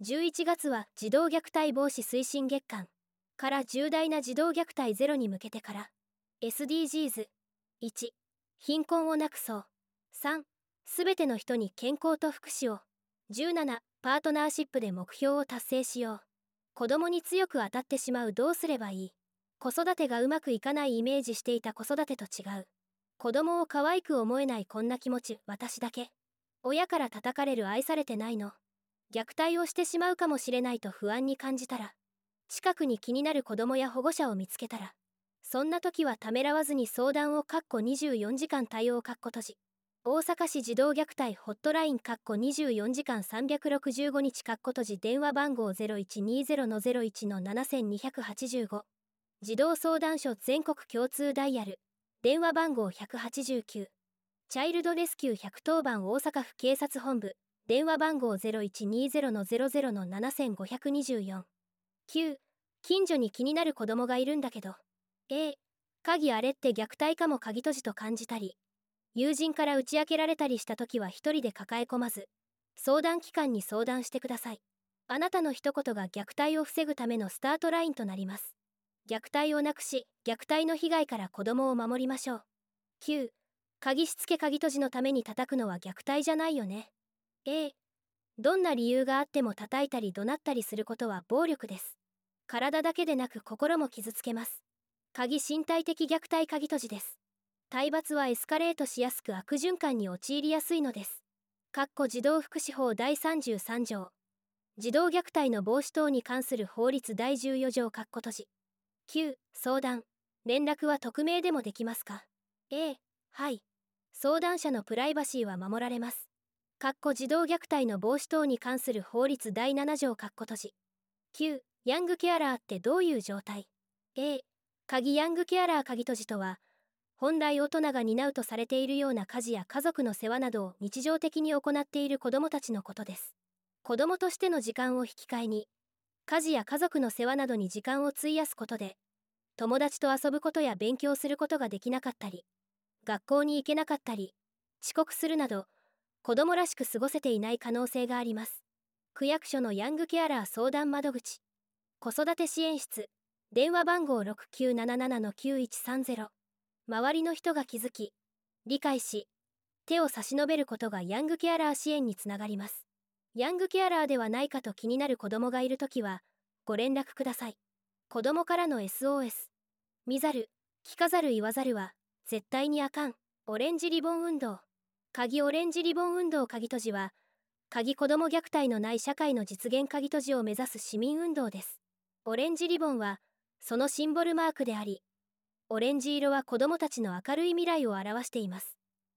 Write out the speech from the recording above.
11月は児童虐待防止推進月間から重大な児童虐待ゼロに向けてから SDGs1 貧困をなくそう3すべての人に健康と福祉を17パートナーシップで目標を達成しよう。子供に強く当たってしまうどうすればいい。子育てがうまくいかないイメージしていた子育てと違う。子供を可愛く思えないこんな気持ち私だけ。親から叩かれる愛されてないの。虐待をしてしまうかもしれないと不安に感じたら、近くに気になる子供や保護者を見つけたら、そんな時はためらわずに相談を24時間対応閉じ。大阪市児童虐待ホットライン24時間365日閉じ電話番号 0120-01-7285 児童相談所全国共通ダイヤル電話番号189チャイルドレスキュー110番大阪府警察本部電話番号 0120-00-7524 9近所に気になる子供がいるんだけど鍵あれって虐待かも鍵閉じと感じたり友人から打ち明けられたりした時は一人で抱え込まず相談機関に相談してください。あなたの一言が虐待を防ぐためのスタートラインとなります。虐待をなくし虐待の被害から子供を守りましょう。9鍵しつけ鍵閉じのために叩くのは虐待じゃないよね。どんな理由があっても叩いたり怒鳴ったりすることは暴力です。体だけでなく心も傷つけます。鍵身体的虐待鍵閉じです。体罰はエスカレートしやすく悪循環に陥りやすいのです。児童福祉法第33条児童虐待の防止等に関する法律第14条9相談連絡は匿名でもできますか。はい相談者のプライバシーは守られます。児童虐待の防止等に関する法律第7条9ヤングケアラーってどういう状態。鍵ヤングケアラー鍵閉じとは本来大人が担うとされているような家事や家族の世話などを日常的に行っている子どもたちのことです。子どもとしての時間を引き換えに家事や家族の世話などに時間を費やすことで友達と遊ぶことや勉強することができなかったり学校に行けなかったり遅刻するなど子どもらしく過ごせていない可能性があります。区役所のヤングケアラー相談窓口子育て支援室電話番号 6977-9130周りの人が気づき、理解し、手を差し伸べることがヤングケアラー支援につながります。ヤングケアラーではないかと気になる子供がいるときは、ご連絡ください。子供からの SOS。見ざる、聞かざる言わざるは、絶対にあかん。オレンジリボン運動。鍵オレンジリボン運動鍵閉じは、鍵子供虐待のない社会の実現鍵閉じを目指す市民運動です。オレンジリボンは、そのシンボルマークであり、オレンジ色は子どもたちの明るい未来を表しています。